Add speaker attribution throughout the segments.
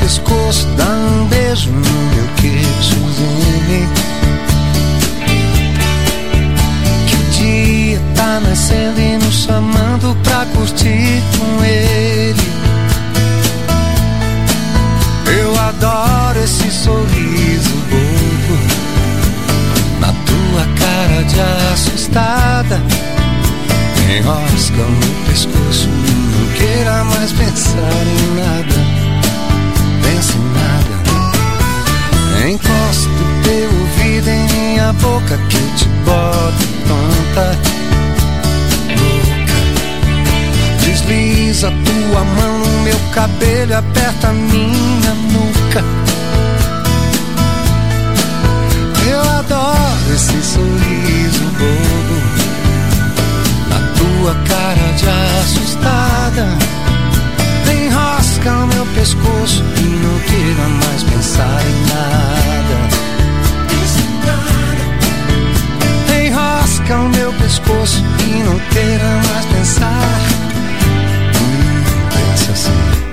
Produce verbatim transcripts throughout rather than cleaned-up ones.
Speaker 1: pescoço, dá um beijo no meu queixozinho. Que o dia tá nascendo e nos chamando pra curtir com ele. Eu adoro esse sorriso bobo na tua cara de assustada. Enrosca o meu pescoço, não queira mais pensar em nada. Pensa em nada. Encosta o teu ouvido em minha boca que eu te boto tonta, louca. Desliza tua mão no meu cabelo, aperta a minha nuca. Eu adoro esse sorriso bobo na tua cara de assustada. Enrosca o meu pescoço e não queira mais pensar em nada. Enrosca o meu pescoço e não queira mais pensar. Hum, pensa assim.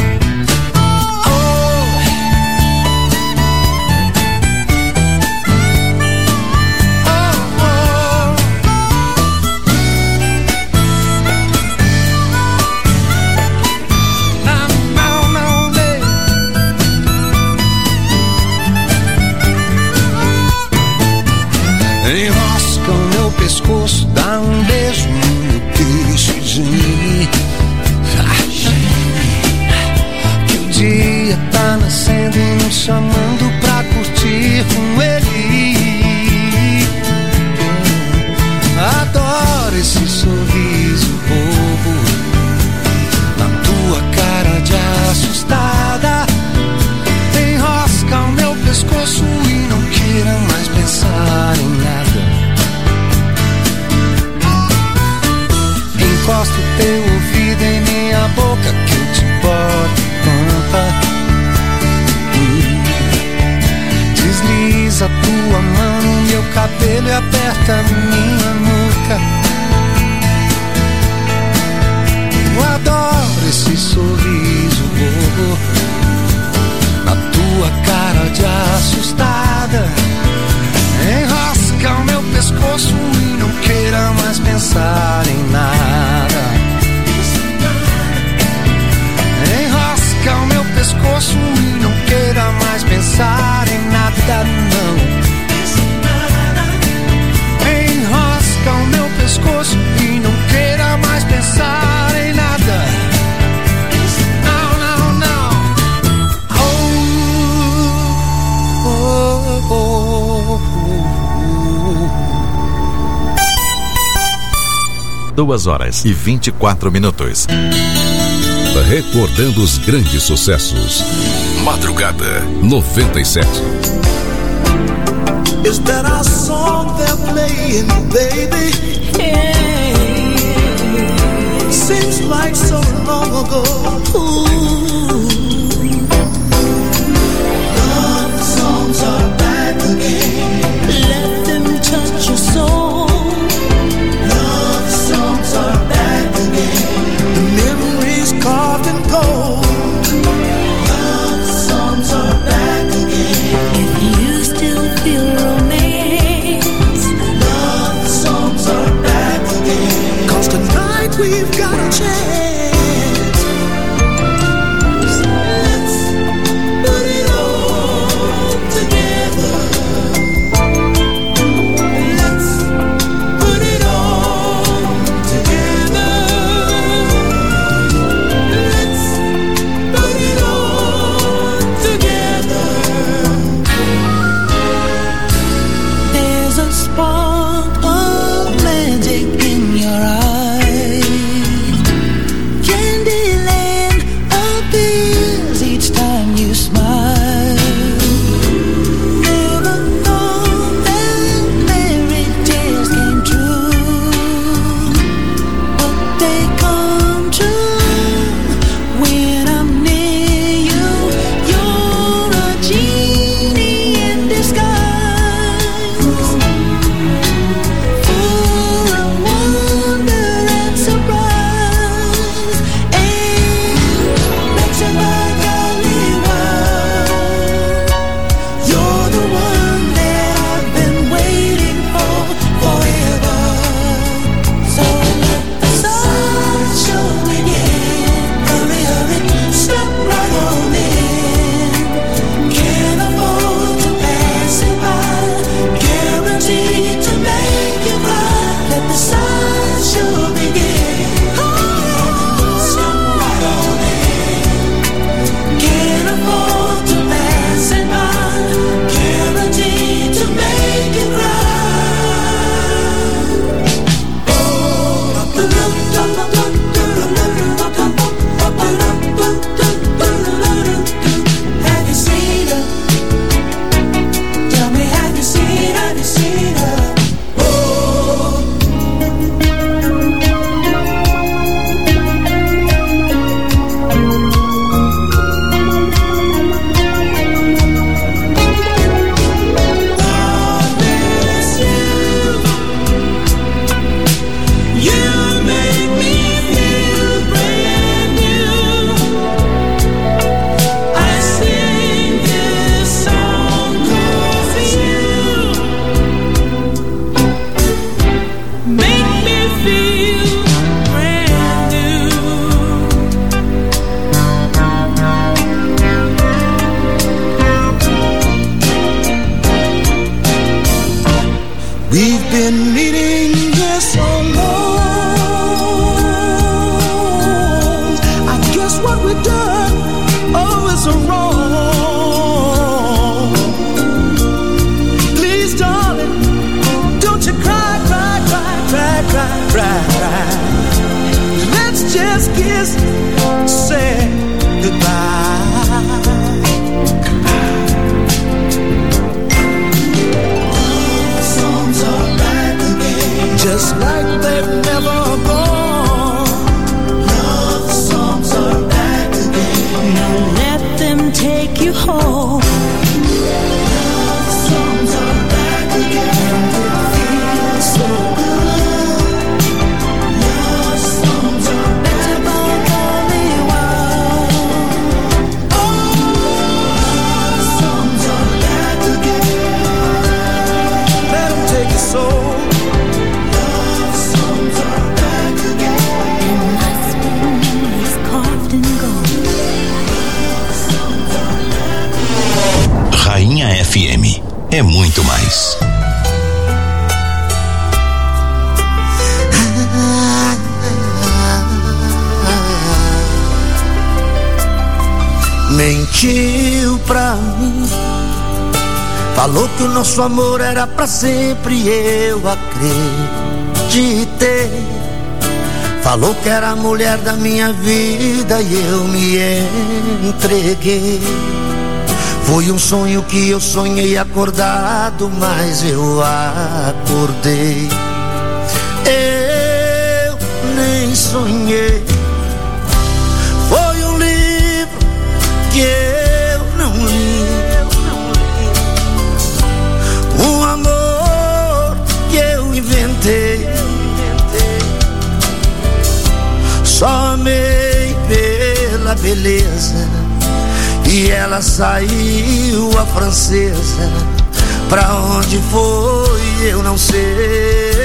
Speaker 1: Enrosca o meu pescoço, dá um beijo no meu queixo, Jenny. Que o dia tá nascendo e nos chamando pra curtir com ele. Adoro esse sorriso bobo na tua cara de assustada. Enrosca o meu pescoço e não queira mais pensar em nada. Encosta o teu ouvido em minha boca que eu te boto tonta. Hum. Desliza tua mão no meu cabelo e aperta a minha nuca. Eu adoro esse sorriso bobo na tua cara de assustada. Enrosca o meu pescoço e não queira mais pensar em nada. Enrosca o meu pescoço e não queira mais pensar em nada, não. Enrosca o meu pescoço e não queira mais pensar em nada. Não, não, não. Oh, oh, oh, oh.
Speaker 2: Duas horas e vinte e quatro minutos.
Speaker 3: Recordando os grandes sucessos. Madrugada noventa e sete.
Speaker 4: Is that our song they're playing, baby? Yeah. Seems like so long ago. Ooh. Love songs are back again. Let them touch your soul. Love songs are back again. The memories carved in gold. Love songs are back again. If you still feel romance, love songs are back again. 'Cause tonight we've got a chance. we done, oh, it's a wrong. Please, darling, don't you cry, cry, cry, cry, cry, cry, cry. Let's just kiss, say goodbye. Songs are back again, just like they've never gone. Love songs are back again. Now let them take you home. Love songs are back again. It feels so good. Love songs are back again. Oh, love songs are back again. Let them take your soul. Love songs are back again. And my spoon is carved in gold.
Speaker 5: Rainha F M é muito mais.
Speaker 4: Mentiu pra mim, falou que o nosso amor era pra sempre, eu acreditei. Falou que era a mulher da minha vida e eu me entreguei. Foi um sonho que eu sonhei acordado, mas eu acordei. Eu nem sonhei. Foi um livro que eu não li, um amor que eu inventei. Só amei pela beleza e ela saiu, a francesa. Pra onde foi eu não sei.